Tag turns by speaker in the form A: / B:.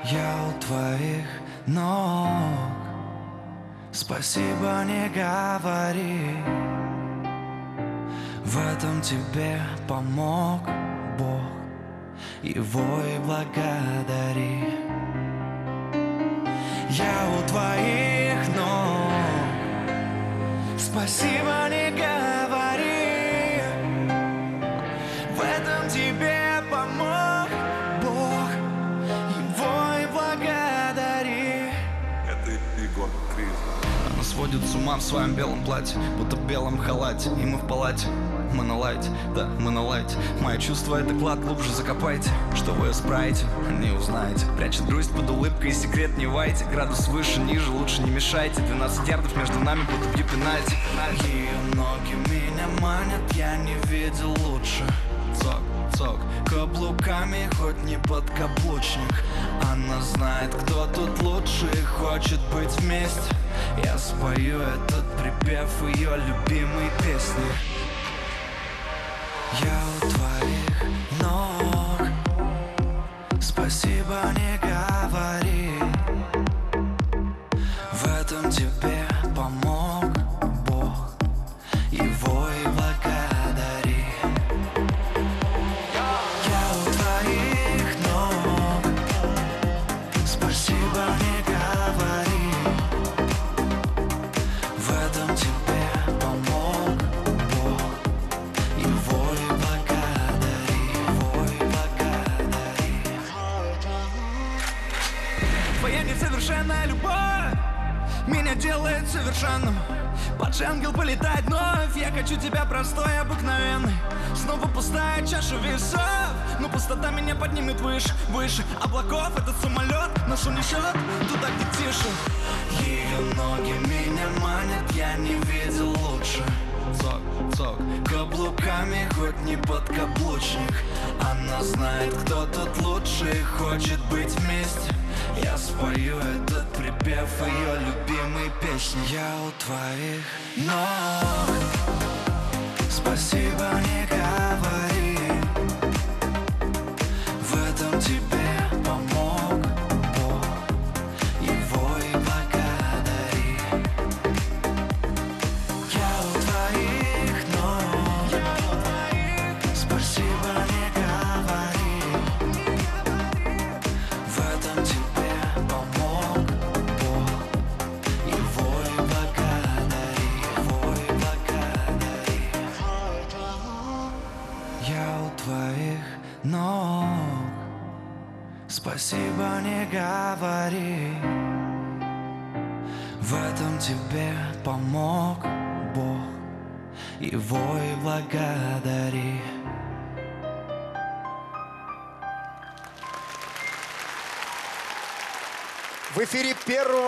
A: Я у твоих ног. Спасибо, не говори. В этом тебе помог Бог. Его и благодари. Я у твоих ног. Спасибо, не говори. В этом тебе помог Бог. Его и благодари.
B: Это Егор Крид.
A: Она сводит с ума в своем белом платье, будто в белом халате. И мы в палате. Мы на лайте, да, мы на лайте. Мои чувства — это клад, глубже закопайте. Что вы спраете, не узнаете. Прячет грусть под улыбкой и секрет не вайте. Градус выше, ниже, лучше не мешайте. 12 ярдов между нами, будто бью пенальти. Ее ноги меня манят, я не видел лучше. Цок, цок, каблуками, хоть не подкаблучник. Она знает, кто тут лучше и хочет быть вместе. Я спою этот припев ее любимой песни. Я у твоих ног. Спасибо, не говори. В этом тебе помог Бог. Его и благодари. Я у твоих ног. Спасибо, не говори. В этом тебе помог Бог. Его и благодари, его и благодари. Твоя несовершенная любовь меня делает совершенным. Падший ангел полетает вновь. Я хочу тебя простой, обыкновенный. Снова пустая чаша весов, но пустота меня поднимет выше, выше облаков. Этот самолет нас унесет туда, где тише. Ее ноги меня манят, я не видел лучше. Цок, цок, каблуками, хоть не подкаблучник. Она знает, кто тут лучше и хочет быть вместе. Я спою этот припев ее любимой песни. Я у твоих ног. Спасибо, не говори. В этом тебе помог Бог. Его и благодари. Я у твоих ног. Спасибо, не говори. В этом тебе помог Бог. Его и благодари. Его и благодари. Я у твоих ног. Спасибо, не говори. В этом тебе помог Бог. Его и благодари.
C: В эфире первого